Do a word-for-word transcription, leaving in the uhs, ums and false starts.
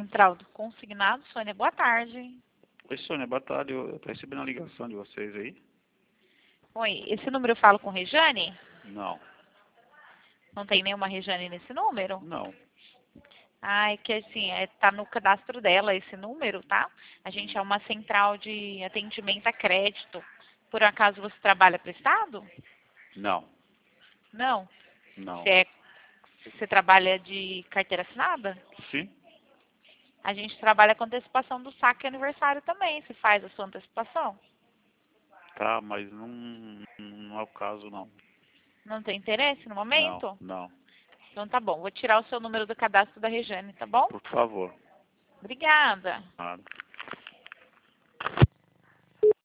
Central do Consignado, Sônia, boa tarde. Oi, Sônia, boa tarde. Eu estou recebendo a ligação de vocês aí. Oi, esse número eu falo com Rejane? Não, Não tem nenhuma Rejane nesse número? não. Ah, é que assim, é, tá no cadastro dela esse número, tá? A gente é uma central de atendimento a crédito. Por acaso você trabalha prestado? Não, Não. Você, não. é, você trabalha de carteira assinada? Sim? A gente trabalha com antecipação do saque e aniversário também. Você faz a sua antecipação? Tá, mas não, não é o caso, não. Não tem interesse no Não, momento? não. Então tá bom, vou tirar o seu número do cadastro da Rejane, tá bom? Por favor. Obrigada. Nada.